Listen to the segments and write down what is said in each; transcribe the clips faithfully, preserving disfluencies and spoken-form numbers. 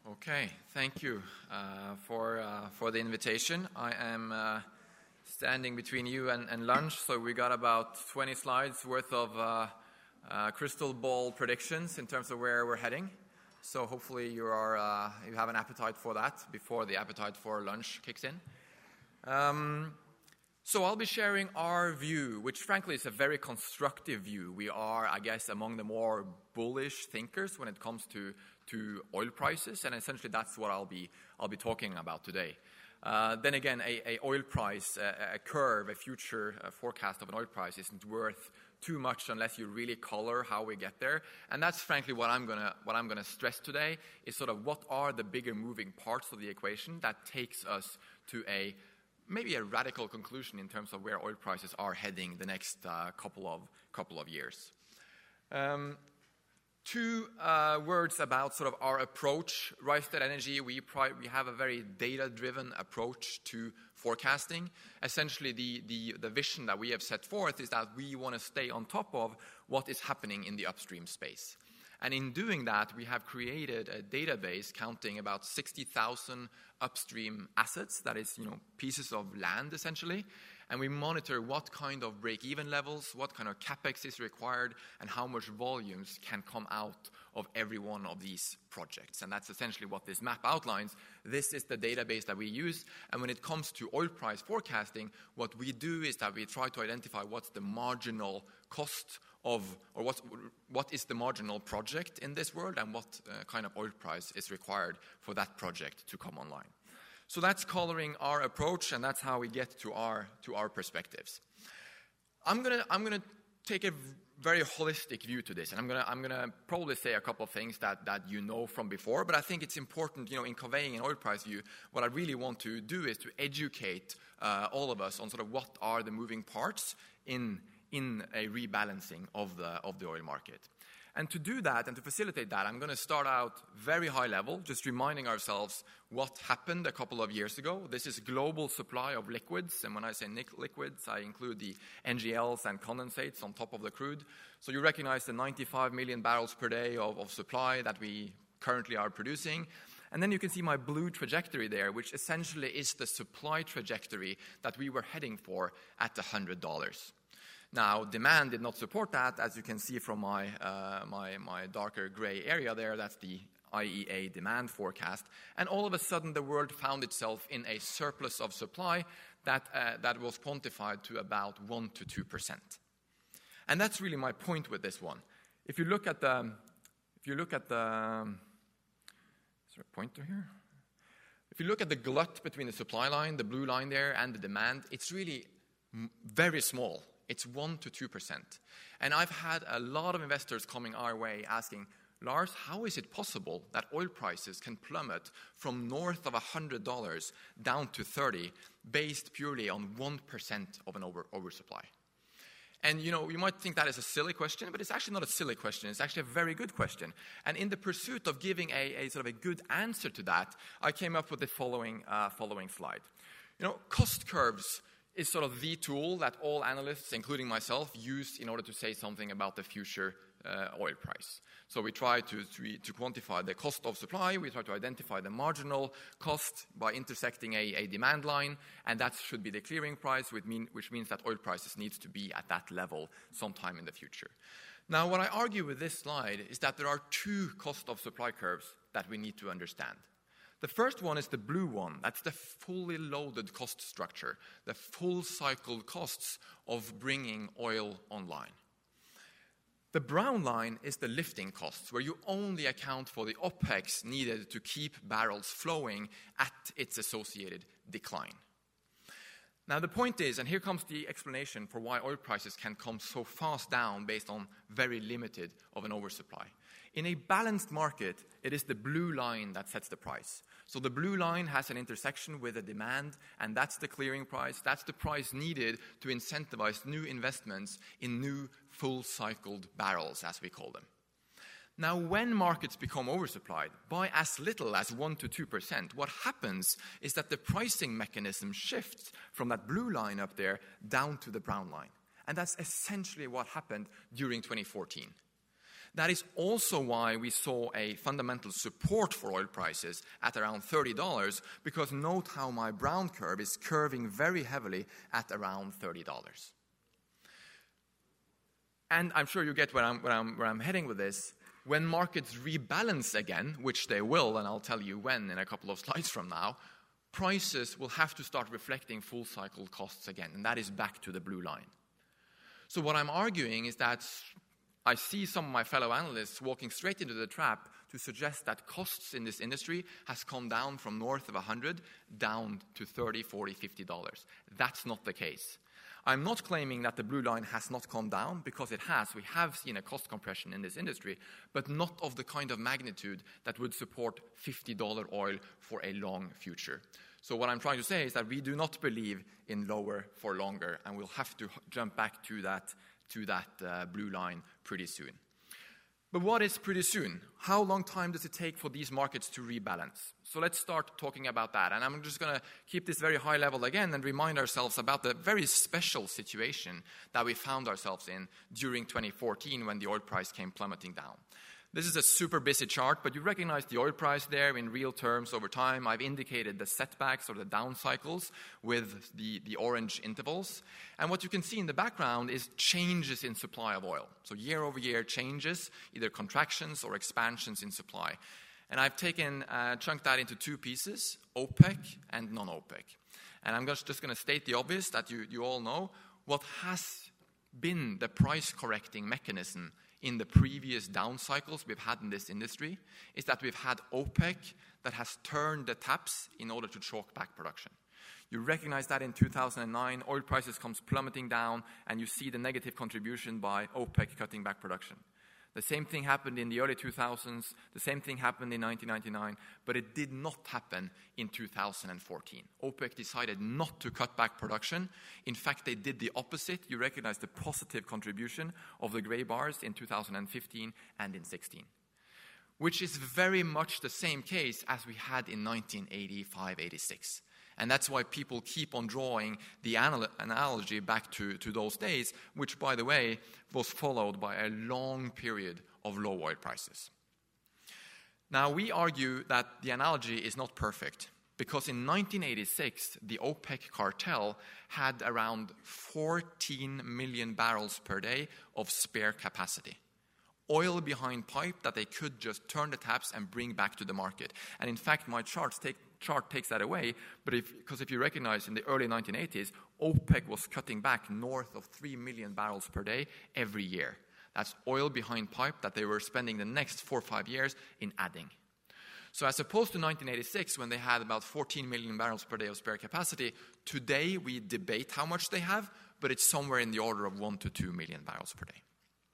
Okay, thank you uh, for uh, for the invitation. I am uh, standing between you and, and lunch, so we got about twenty slides worth of uh, uh, crystal ball predictions in terms of where we're heading. So hopefully you are uh, you have an appetite for that before the appetite for lunch kicks in. Um, so I'll be sharing our view, which frankly is a very constructive view. We are, I guess, among the more bullish thinkers when it comes to to oil prices, and essentially that's what I'll be I'll be talking about today. Uh, then again, a, a oil price, a, a curve, a future a forecast of an oil price isn't worth too much unless you really color how we get there. And that's frankly what I'm gonna what I'm gonna stress today is sort of what are the bigger moving parts of the equation that takes us to a maybe a radical conclusion in terms of where oil prices are heading the next uh, couple of couple of years. Um, Two uh, words about sort of our approach. Rystad Energy, we, pri- we have a very data-driven approach to forecasting. Essentially, the, the, the vision that we have set forth is that we want to stay on top of what is happening in the upstream space. And in doing that, we have created a database counting about sixty thousand upstream assets, that is, you know, pieces of land, essentially. And we monitor what kind of break-even levels, what kind of capex is required, and how much volumes can come out of every one of these projects. And that's essentially what this map outlines. This is the database that we use. And when it comes to oil price forecasting, what we do is that we try to identify what's the marginal cost of, or what's, what is the marginal project in this world, and what uh, kind of oil price is required for that project to come online. So that's coloring our approach, and that's how we get to our to our perspectives. I'm gonna I'm gonna take a very holistic view to this, and I'm gonna I'm gonna probably say a couple of things that, that you know from before, but I think it's important, you know, in conveying an oil price view. What I really want to do is to educate uh, all of us on sort of what are the moving parts in in a rebalancing of the of the oil market. And to do that and to facilitate that, I'm going to start out very high level, just reminding ourselves what happened a couple of years ago. This is global supply of liquids, and when I say liquids, I include the N G Ls and condensates on top of the crude. So you recognize the ninety-five million barrels per day of, of supply that we currently are producing. And then you can see my blue trajectory there, which essentially is the supply trajectory that we were heading for at one hundred dollars. Now, demand did not support that, as you can see from my, uh, my, my darker gray area there. That's the I E A demand forecast. And all of a sudden, the world found itself in a surplus of supply that, uh, that was quantified to about one to two percent. And that's really my point with this one. If you look at the, if you look at the, is there a pointer here? If you look at the glut between the supply line, the blue line there, and the demand, it's really m- very small. It's one to two percent. And I've had a lot of investors coming our way asking, Lars, how is it possible that oil prices can plummet from north of one hundred dollars down to thirty based purely on one percent of an over, oversupply? And, you know, you might think that is a silly question, but it's actually not a silly question. It's actually a very good question. And in the pursuit of giving a, a sort of a good answer to that, I came up with the following, uh, following slide. You know, cost curves is sort of the tool that all analysts, including myself, use in order to say something about the future uh, oil price. So we try to, to, to quantify the cost of supply, we try to identify the marginal cost by intersecting a, a demand line, and that should be the clearing price, which, mean, which means that oil prices needs to be at that level sometime in the future. Now, what I argue with this slide is that there are two cost of supply curves that we need to understand. The first one is the blue one. That's the fully loaded cost structure, the full cycle costs of bringing oil online. The brown line is the lifting costs, where you only account for the OPEX needed to keep barrels flowing at its associated decline. Now, the point is, and here comes the explanation for why oil prices can come so fast down based on very limited of an oversupply. In a balanced market, it is the blue line that sets the price. So the blue line has an intersection with the demand, and that's the clearing price. That's the price needed to incentivize new investments in new full-cycled barrels, as we call them. Now, when markets become oversupplied by as little as one to two percent, what happens is that the pricing mechanism shifts from that blue line up there down to the brown line. And that's essentially what happened during twenty fourteen. That is also why we saw a fundamental support for oil prices at around thirty dollars, because note how my brown curve is curving very heavily at around thirty dollars. And I'm sure you get where I'm, where I'm, where I'm heading with this. When markets rebalance again, which they will, and I'll tell you when in a couple of slides from now, prices will have to start reflecting full cycle costs again, and that is back to the blue line. So what I'm arguing is that I see some of my fellow analysts walking straight into the trap to suggest that costs in this industry has come down from north of one hundred down to thirty, forty, fifty dollars. That's not the case. I'm not claiming that the blue line has not come down, because it has. We have seen a cost compression in this industry, but not of the kind of magnitude that would support fifty dollars oil for a long future. So what I'm trying to say is that we do not believe in lower for longer, and we'll have to jump back to that, to that uh, blue line pretty soon. But what is pretty soon? How long time does it take for these markets to rebalance? So let's start talking about that. And I'm just going to keep this very high level again and remind ourselves about the very special situation that we found ourselves in during twenty fourteen when the oil price came plummeting down. This is a super busy chart, but you recognize the oil price there in real terms over time. I've indicated the setbacks or the down cycles with the, the orange intervals. And what you can see in the background is changes in supply of oil. So year over year changes, either contractions or expansions in supply. And I've taken, uh, chunked that into two pieces, OPEC and non-OPEC. And I'm just, just going to state the obvious that you, you all know. What has been the price correcting mechanism in the previous down cycles we've had in this industry is that we've had OPEC that has turned the taps in order to choke back production. You recognize that in two thousand nine, oil prices comes plummeting down, and you see the negative contribution by OPEC cutting back production. The same thing happened in the early two thousands, the same thing happened in nineteen ninety-nine, but it did not happen in two thousand fourteen. OPEC decided not to cut back production. In fact, they did the opposite. You recognize the positive contribution of the gray bars in two thousand fifteen and in sixteen, which is very much the same case as we had in nineteen eighty-five eighty-six. And that's why people keep on drawing the anal- analogy back to, to those days, which, by the way, was followed by a long period of low oil prices. Now, we argue that the analogy is not perfect, because in nineteen eighty-six, the OPEC cartel had around fourteen million barrels per day of spare capacity. Oil behind pipe that they could just turn the taps and bring back to the market. And in fact, my charts take, chart takes that away, but if, because if you recognize in the early nineteen eighties, OPEC was cutting back north of three million barrels per day every year. That's oil behind pipe that they were spending the next four or five years in adding. So as opposed to nineteen eighty-six, when they had about fourteen million barrels per day of spare capacity, today we debate how much they have, but it's somewhere in the order of one to two million barrels per day.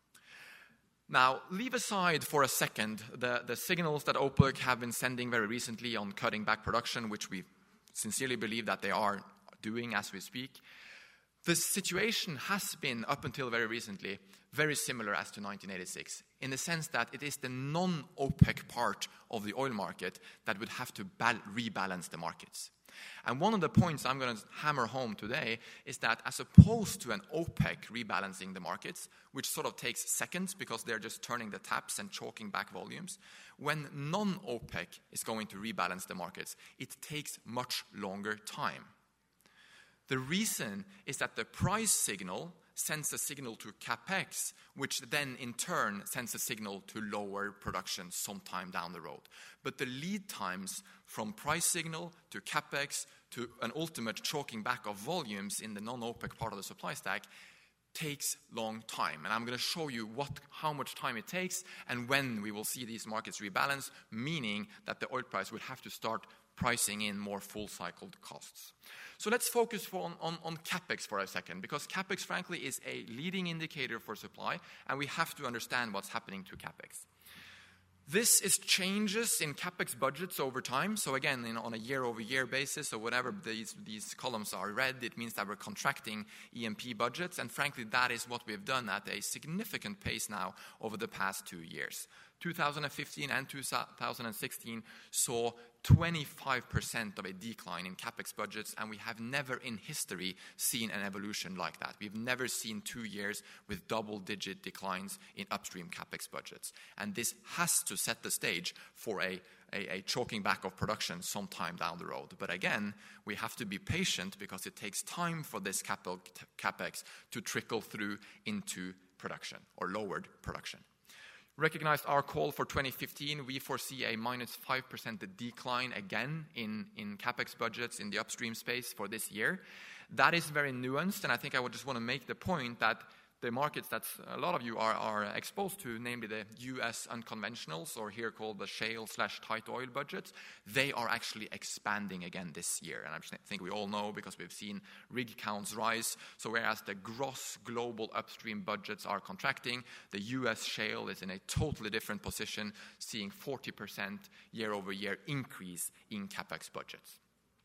Now, leave aside for a second the, the signals that OPEC have been sending very recently on cutting back production, which we sincerely believe that they are doing as we speak. The situation has been, up until very recently, very similar as to nineteen eighty-six, in the sense that it is the non-OPEC part of the oil market that would have to bal- rebalance the markets. And one of the points I'm going to hammer home today is that as opposed to an OPEC rebalancing the markets, which sort of takes seconds because they're just turning the taps and choking back volumes, when non-OPEC is going to rebalance the markets, it takes much longer time. The reason is that the price signal sends a signal to CapEx, which then in turn sends a signal to lower production sometime down the road. But the lead times from price signal to CapEx to an ultimate choking back of volumes in the non-OPEC part of the supply stack takes long time. And I'm going to show you what, how much time it takes and when we will see these markets rebalance, meaning that the oil price will have to start pricing in more full-cycled costs. So let's focus for on, on, on CapEx for a second, because CapEx, frankly, is a leading indicator for supply, and we have to understand what's happening to CapEx. This is changes in CapEx budgets over time. So again, in, on a year-over-year basis, or whatever these, these columns are red, it means that we're contracting E M P budgets, and frankly, that is what we've done at a significant pace now over the past two years. two thousand fifteen and two thousand sixteen saw twenty-five percent of a decline in CapEx budgets, and we have never in history seen an evolution like that. We've never seen two years with double-digit declines in upstream CapEx budgets. And this has to set the stage for a, a, a choking back of production sometime down the road. But again, we have to be patient because it takes time for this CapEx to trickle through into production or lowered production. Recognized our call for twenty fifteen, we foresee a minus five percent decline again in, in CapEx budgets in the upstream space for this year. That is very nuanced, and I think I would just want to make the point that the markets that a lot of you are, are exposed to, namely the U S unconventionals, or here called the shale slash tight oil budgets, they are actually expanding again this year. And I think we all know because we've seen rig counts rise. So whereas the gross global upstream budgets are contracting, the U S shale is in a totally different position, seeing forty percent year over year increase in CapEx budgets.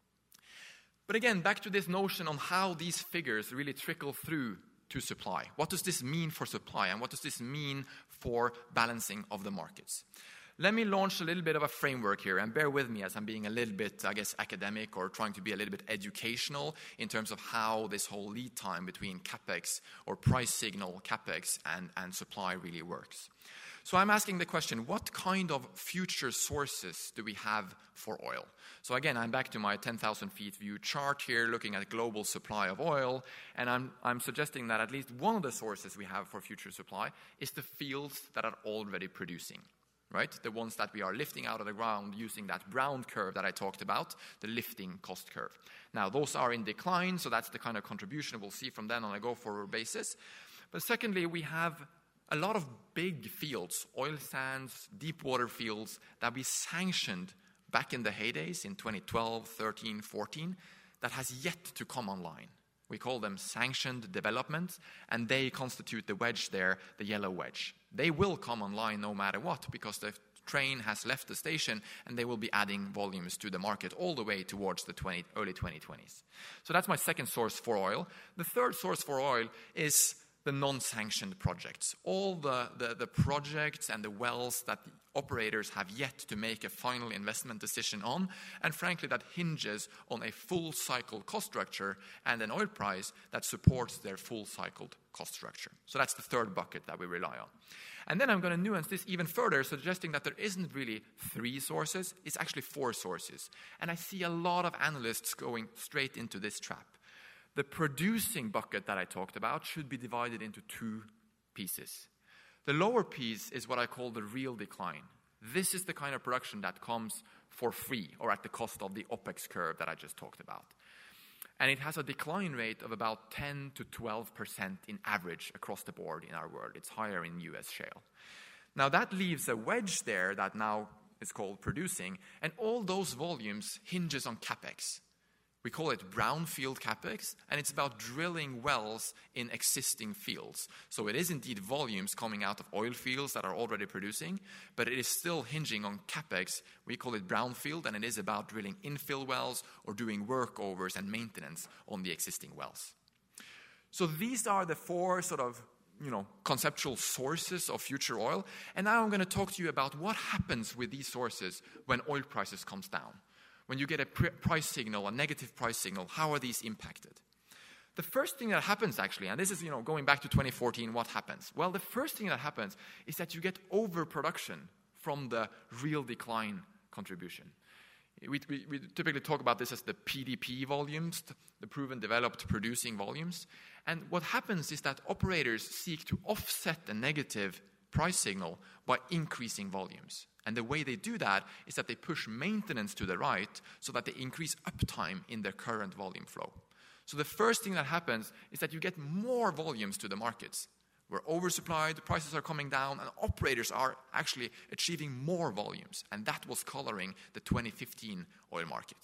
But again, back to this notion on how these figures really trickle through to supply. What does this mean for supply, and what does this mean for balancing of the markets? Let me launch a little bit of a framework here, and bear with me as I'm being a little bit, I guess, academic or trying to be a little bit educational in terms of how this whole lead time between CapEx or price signal CapEx and, and supply really works. So I'm asking the question, what kind of future sources do we have for oil? So again, I'm back to my ten thousand feet view chart here, looking at global supply of oil, and I'm, I'm suggesting that at least one of the sources we have for future supply is the fields that are already producing, right? The ones that we are lifting out of the ground using that brown curve that I talked about, the lifting cost curve. Now, those are in decline, so that's the kind of contribution we'll see from then on a go-forward basis. But secondly, we have a lot of big fields, oil sands, deep water fields that we sanctioned back in the heydays in twenty twelve, thirteen, fourteen, that has yet to come online. We call them sanctioned developments, and they constitute the wedge there, the yellow wedge. They will come online no matter what, because the train has left the station and they will be adding volumes to the market all the way towards the twenty, early twenty twenties. So that's my second source for oil. The third source for oil is the non-sanctioned projects, all the, the, the projects and the wells that the operators have yet to make a final investment decision on, and frankly that hinges on a full cycle cost structure and an oil price that supports their full cycled cost structure. So that's the third bucket that we rely on. And then I'm going to nuance this even further, suggesting that there isn't really three sources, it's actually four sources. And I see a lot of analysts going straight into this trap. The producing bucket that I talked about should be divided into two pieces. The lower piece is what I call the real decline. This is the kind of production that comes for free or at the cost of the OPEX curve that I just talked about. And it has a decline rate of about ten to twelve percent in average across the board in our world. It's higher in U S shale. Now that leaves a wedge there that now is called producing, and all those volumes hinges on CapEx. We call it brownfield CapEx, and it's about drilling wells in existing fields. So it is indeed volumes coming out of oil fields that are already producing, but it is still hinging on CapEx. We call it brownfield, and it is about drilling infill wells or doing workovers and maintenance on the existing wells. So these are the four sort of, you know, conceptual sources of future oil. And now I'm going to talk to you about what happens with these sources when oil prices comes down. When you get a pr- price signal, a negative price signal, how are these impacted? The first thing that happens actually, and this is, you know, going back to twenty fourteen, what happens? Well, the first thing that happens is that you get overproduction from the real decline contribution. We, we, we typically talk about this as the P D P volumes, the proven developed producing volumes. And what happens is that operators seek to offset the negative price signal by increasing volumes. And the way they do that is that they push maintenance to the right so that they increase uptime in their current volume flow. So the first thing that happens is that you get more volumes to the markets. We're oversupplied, the prices are coming down, and operators are actually achieving more volumes. And that was coloring the twenty fifteen oil market.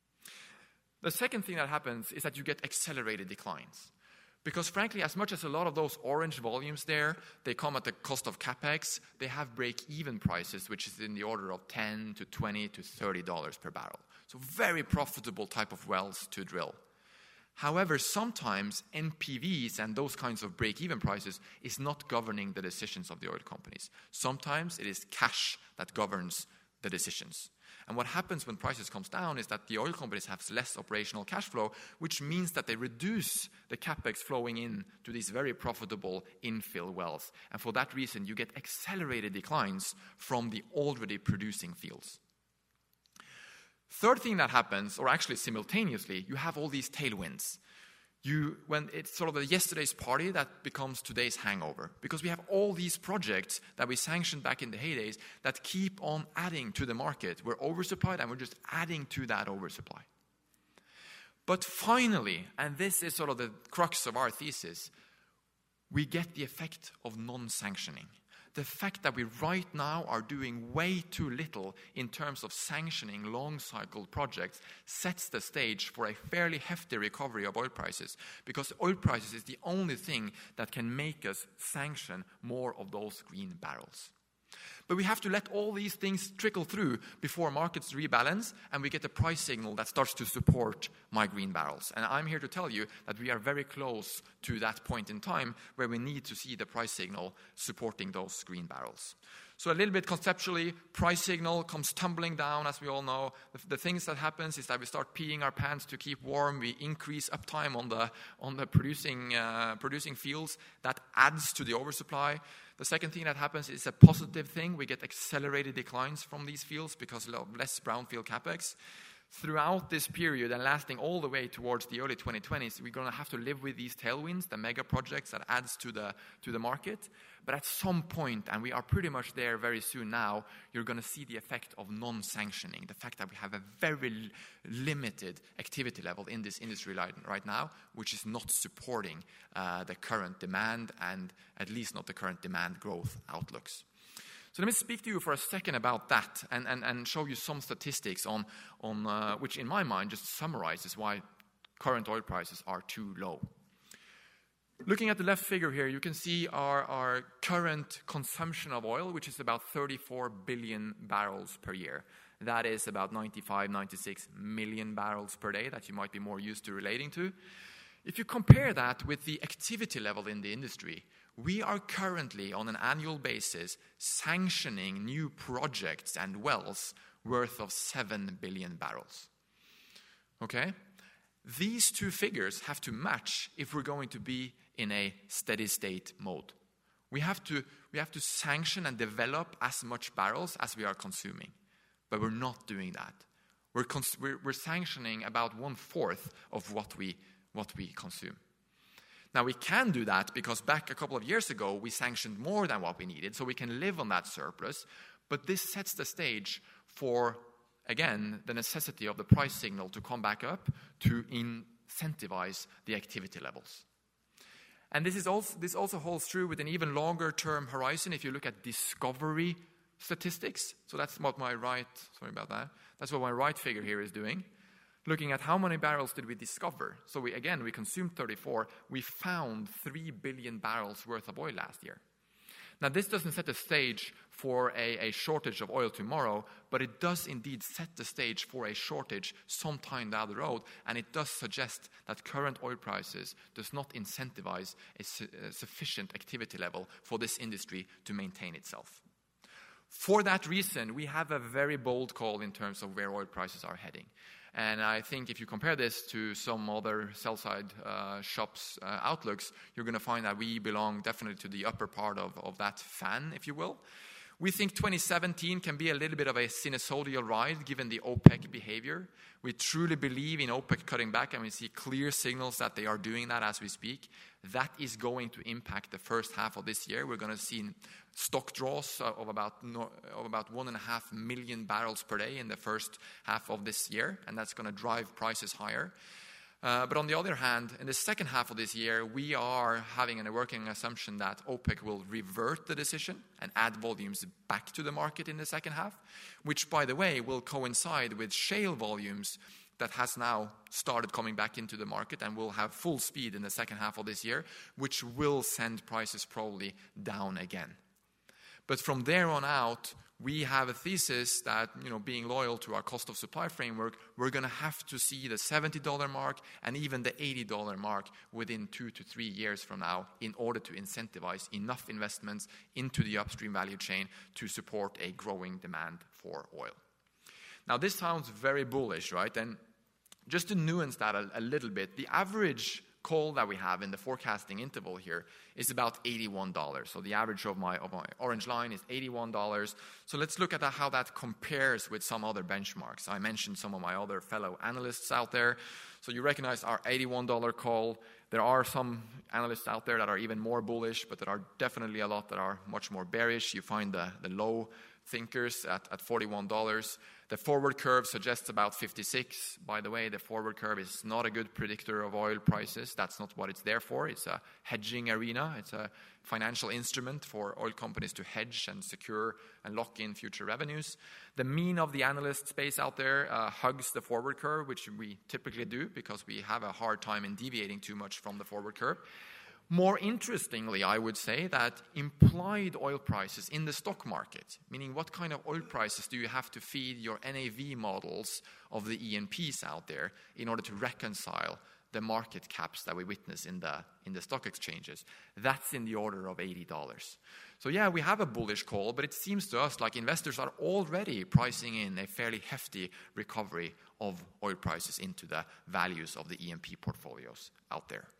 The second thing that happens is that you get accelerated declines. Because frankly, as much as a lot of those orange volumes there, they come at the cost of CapEx, they have break-even prices, which is in the order of ten to twenty to thirty dollars per barrel. So very profitable type of wells to drill. However, sometimes N P Vs and those kinds of break-even prices is not governing the decisions of the oil companies. Sometimes it is cash that governs the decisions. And what happens when prices comes down is that the oil companies have less operational cash flow, which means that they reduce the capex flowing in to these very profitable infill wells. And for that reason, you get accelerated declines from the already producing fields. Third thing that happens, or actually simultaneously, you have all these tailwinds. You, when it's sort of a yesterday's party that becomes today's hangover, because we have all these projects that we sanctioned back in the heydays that keep on adding to the market. We're oversupplied and we're just adding to that oversupply. But finally, and this is sort of the crux of our thesis, we get the effect of non-sanctioning. The fact that we right now are doing way too little in terms of sanctioning long-cycle projects sets the stage for a fairly hefty recovery of oil prices, because oil prices is the only thing that can make us sanction more of those green barrels. But we have to let all these things trickle through before markets rebalance and we get a price signal that starts to support my green barrels. And I'm here to tell you that we are very close to that point in time where we need to see the price signal supporting those green barrels. So a little bit conceptually, price signal comes tumbling down, as we all know. The, the things that happens is that we start peeing our pants to keep warm. We increase uptime on the on the producing uh, producing fields. That adds to the oversupply. The second thing that happens is a positive thing. We get accelerated declines from these fields because of less brownfield capex. Throughout this period and lasting all the way towards the early twenty twenties, we're going to have to live with these tailwinds, the mega projects that adds to the to the market. But at some point, and we are pretty much there very soon now, you're going to see the effect of non-sanctioning, the fact that we have a very l- limited activity level in this industry right, right now, which is not supporting uh, the current demand and at least not the current demand growth outlooks. So let me speak to you for a second about that and, and, and show you some statistics on, on uh, which in my mind just summarizes why current oil prices are too low. Looking at the left figure here, you can see our, our current consumption of oil, which is about thirty-four billion barrels per year. That is about ninety-five, ninety-six million barrels per day that you might be more used to relating to. If you compare that with the activity level in the industry, we are currently, on an annual basis, sanctioning new projects and wells worth of seven billion barrels. Okay? These two figures have to match if we're going to be in a steady state mode. We have to, we have to sanction and develop as much barrels as we are consuming. But we're not doing that. We're, cons- we're, we're sanctioning about one-fourth of what we, what we consume. Now, we can do that because back a couple of years ago, we sanctioned more than what we needed, so we can live on that surplus. But this sets the stage for, again, the necessity of the price signal to come back up to incentivize the activity levels. And this is also this also holds true with an even longer-term horizon if you look at discovery statistics. So that's what my right, sorry about that, that's what my right figure here is doing. Looking at how many barrels did we discover. So we, again, we consumed thirty-four. We found three billion barrels worth of oil last year. Now, this doesn't set the stage for a, a shortage of oil tomorrow, but it does indeed set the stage for a shortage sometime down the road, and it does suggest that current oil prices does not incentivize a, su- a sufficient activity level for this industry to maintain itself. For that reason, we have a very bold call in terms of where oil prices are heading. And I think if you compare this to some other sell-side uh, shops' uh, outlooks, you're going to find that we belong definitely to the upper part of, of that fan, if you will. We think twenty seventeen can be a little bit of a sinusoidal ride given the OPEC behavior. We truly believe in OPEC cutting back, and we see clear signals that they are doing that as we speak. That is going to impact the first half of this year. We're going to see stock draws of about of about one and a half million barrels per day in the first half of this year, and that's going to drive prices higher. Uh, but on the other hand, in the second half of this year, we are having a working assumption that OPEC will revert the decision and add volumes back to the market in the second half, which, by the way, will coincide with shale volumes that has now started coming back into the market and will have full speed in the second half of this year, which will send prices probably down again. But from there on out, we have a thesis that, you know, being loyal to our cost of supply framework, we're going to have to see the seventy dollars mark and even the eighty dollars mark within two to three years from now in order to incentivize enough investments into the upstream value chain to support a growing demand for oil. Now, this sounds very bullish, right? And just to nuance that a, a little bit, the average call that we have in the forecasting interval here is about eighty-one dollars. So the average of my, of my orange line is eighty-one dollars. So let's look at how that compares with some other benchmarks. I mentioned some of my other fellow analysts out there. So you recognize our eighty-one dollars call. There are some analysts out there that are even more bullish, but there are definitely a lot that are much more bearish. You find the, the low thinkers at, at forty-one dollars. The forward curve suggests about fifty-six. By the way, the forward curve is not a good predictor of oil prices. That's not what it's there for. It's a hedging arena. It's a financial instrument for oil companies to hedge and secure and lock in future revenues. The mean of the analyst space out there uh, hugs the forward curve, which we typically do because we have a hard time in deviating too much from the forward curve. More interestingly, I would say that implied oil prices in the stock market, meaning what kind of oil prices do you have to feed your N A V models of the E and Ps out there in order to reconcile the market caps that we witness in the, in the stock exchanges? That's in the order of eighty dollars. So yeah, we have a bullish call, but it seems to us like investors are already pricing in a fairly hefty recovery of oil prices into the values of the E and P portfolios out there.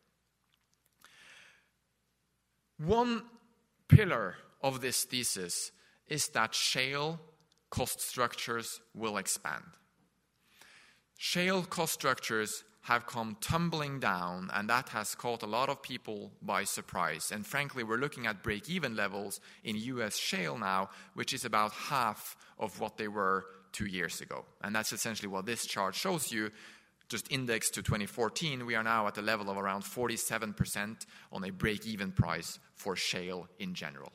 One pillar of this thesis is that shale cost structures will expand. Shale cost structures have come tumbling down, and that has caught a lot of people by surprise. And frankly, we're looking at break-even levels in U S shale now, which is about half of what they were two years ago. And that's essentially what this chart shows you. Just indexed to twenty fourteen, we are now at a level of around forty-seven percent on a break-even price for shale in general.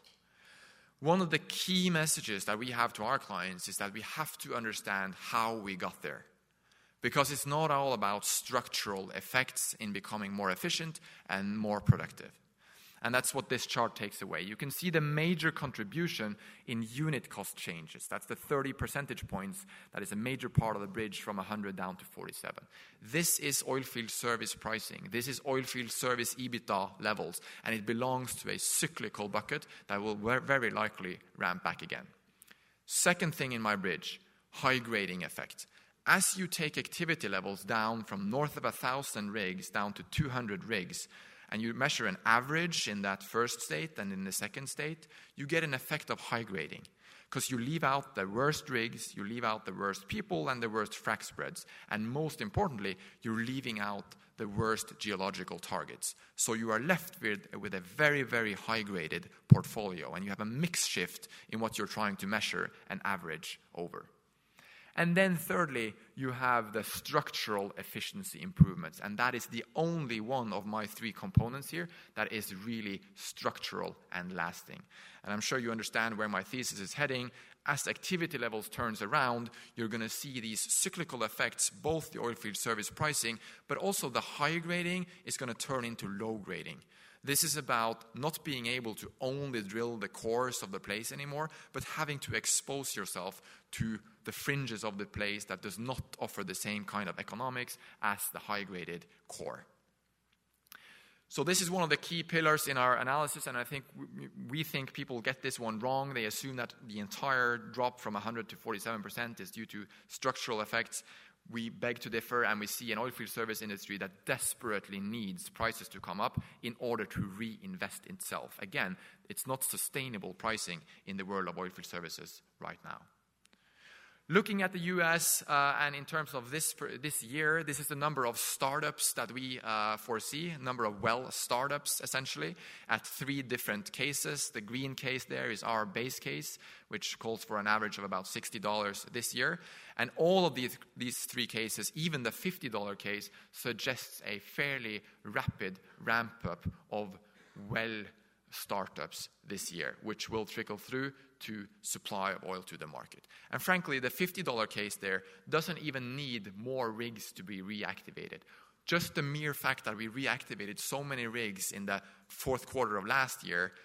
One of the key messages that we have to our clients is that we have to understand how we got there. Because it's not all about structural effects in becoming more efficient and more productive. And that's what this chart takes away. You can see the major contribution in unit cost changes. That's the thirty percentage points. That is a major part of the bridge from one hundred down to forty-seven. This is oilfield service pricing. This is oilfield service EBITDA levels. And it belongs to a cyclical bucket that will very likely ramp back again. Second thing in my bridge, high grading effect. As you take activity levels down from north of one thousand rigs down to two hundred rigs, and you measure an average in that first state and in the second state, you get an effect of high grading. Because you leave out the worst rigs, you leave out the worst people and the worst frac spreads. And most importantly, you're leaving out the worst geological targets. So you are left with, with a very, very high-graded portfolio. And you have a mix shift in what you're trying to measure and average over. And then thirdly, you have the structural efficiency improvements. And that is the only one of my three components here that is really structural and lasting. And I'm sure you understand where my thesis is heading. As activity levels turns around, you're going to see these cyclical effects, both the oilfield service pricing, but also the high grading is going to turn into low grading. This is about not being able to only drill the cores of the place anymore, but having to expose yourself to the fringes of the place that does not offer the same kind of economics as the high-graded core. So this is one of the key pillars in our analysis, and I think we, we think people get this one wrong. They assume that the entire drop from one hundred to forty-seven percent is due to structural effects. We beg to differ, and we see an oilfield service industry that desperately needs prices to come up in order to reinvest itself. Again, it's not sustainable pricing in the world of oilfield services right now. Looking at the U S uh, and in terms of this this year, this is the number of startups that we uh, foresee, number of well startups essentially at three different cases. The green case there is our base case, which calls for an average of about sixty dollars this year. And all of these, these three cases, even the fifty dollars case, suggests a fairly rapid ramp up of well startups this year, which will trickle through to supply of oil to the market. And frankly, the fifty dollars case there doesn't even need more rigs to be reactivated. Just the mere fact that we reactivated so many rigs in the fourth quarter of last year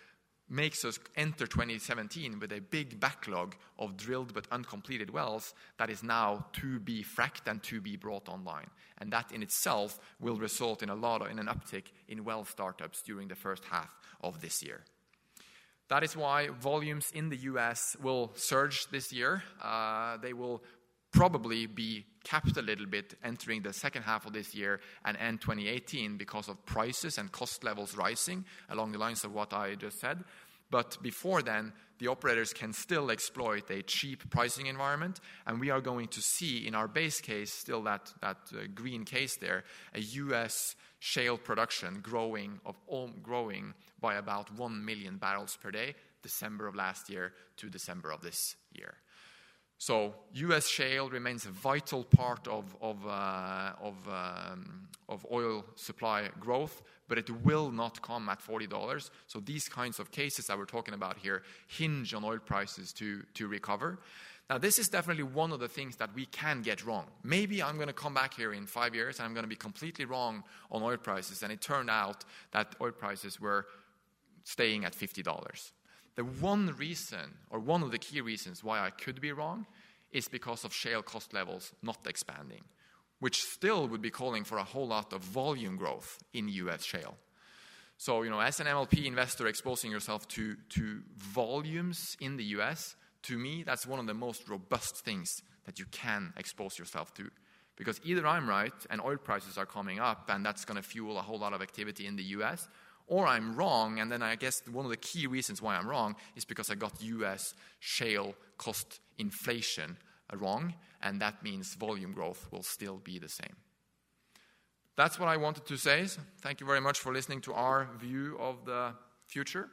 makes us enter twenty seventeen with a big backlog of drilled but uncompleted wells that is now to be fracked and to be brought online. And that in itself will result in a lot of, in an uptick in well startups during the first half of this year. That is why volumes in the U S will surge this year. Uh, they will probably be capped a little bit entering the second half of this year and end twenty eighteen because of prices and cost levels rising along the lines of what I just said. But before then, the operators can still exploit a cheap pricing environment, and we are going to see in our base case, still that, that uh, green case there, a U S shale production growing, of all, growing by about one million barrels per day, December of last year to December of this year. So U S shale remains a vital part of, of, uh, of, um, of oil supply growth, but it will not come at forty dollars. So these kinds of cases that we're talking about here hinge on oil prices to, to recover. Now, this is definitely one of the things that we can get wrong. Maybe I'm going to come back here in five years and I'm going to be completely wrong on oil prices, and it turned out that oil prices were staying at fifty dollars. The one reason, or one of the key reasons why I could be wrong, is because of shale cost levels not expanding, which still would be calling for a whole lot of volume growth in U S shale. So, you know, as an M L P investor exposing yourself to, to volumes in the U S, to me, that's one of the most robust things that you can expose yourself to. Because either I'm right and oil prices are coming up and that's going to fuel a whole lot of activity in the U S, or I'm wrong, and then I guess one of the key reasons why I'm wrong is because I got U S shale cost inflation wrong, and that means volume growth will still be the same. That's what I wanted to say. Thank you very much for listening to our view of the future.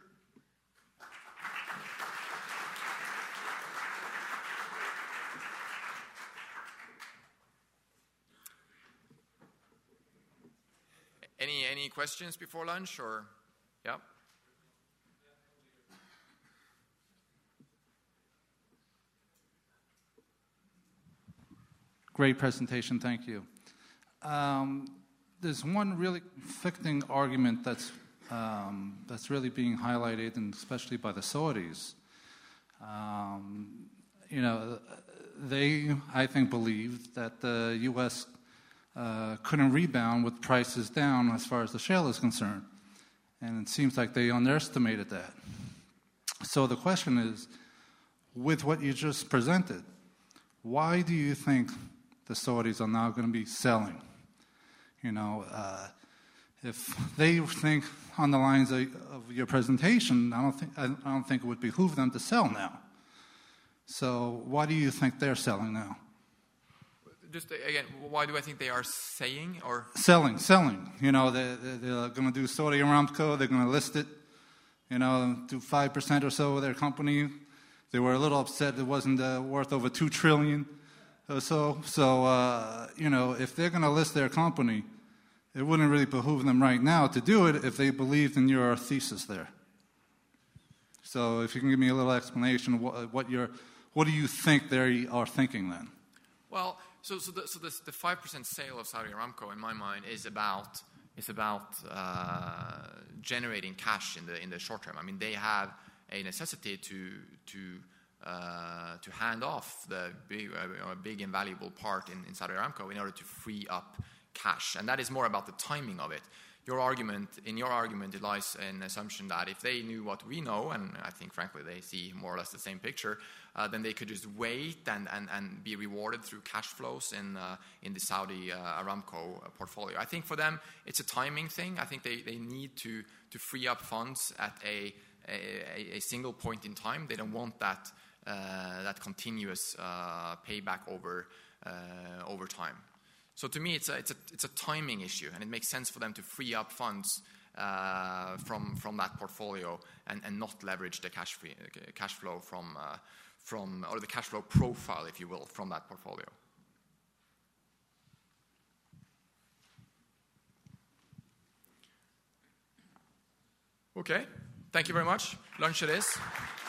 Any any questions before lunch, or yeah? Great presentation, thank you. Um, there's one really conflicting argument that's um, that's really being highlighted, and especially by the Saudis. Um, you know, they, I think, believe that the U S Uh, couldn't rebound with prices down as far as the shale is concerned. And it seems like they underestimated that. So the question is, with what you just presented, why do you think the Saudis are now going to be selling? You know, uh, if they think on the lines of, of your presentation, I don't think I, I don't think it would behoove them to sell now. So why do you think they're selling now? Just again, why do I think they are saying or selling? Selling. You know, they, they, they're going to do Saudi Aramco. They're going to list it. You know, do five percent or so of their company. They were a little upset it wasn't uh, worth over two trillion or so. So uh, you know, if they're going to list their company, it wouldn't really behoove them right now to do it if they believed in your thesis there. So if you can give me a little explanation of what, what you're, what do you think they are thinking then? Well. So, so, the, so this, the five percent sale of Saudi Aramco, in my mind, is about is about uh, generating cash in the in the short term. I mean, they have a necessity to to uh, to hand off the big, uh, big and valuable part in, in Saudi Aramco in order to free up cash, and that is more about the timing of it. Your argument, in your argument, it lies an assumption that if they knew what we know, and I think, frankly, they see more or less the same picture, uh, then they could just wait and, and, and be rewarded through cash flows in uh, in the Saudi uh, Aramco portfolio. I think for them, it's a timing thing. I think they, they need to, to free up funds at a, a, a single point in time. They don't want that, uh, that continuous uh, payback over, uh, over time. So to me, it's a, it's a, it's a timing issue, and it makes sense for them to free up funds uh, from, from that portfolio and, and not leverage the cash, free, uh, cash flow from, uh, from, or the cash flow profile, if you will, from that portfolio. Okay, thank you very much. Lunch it is.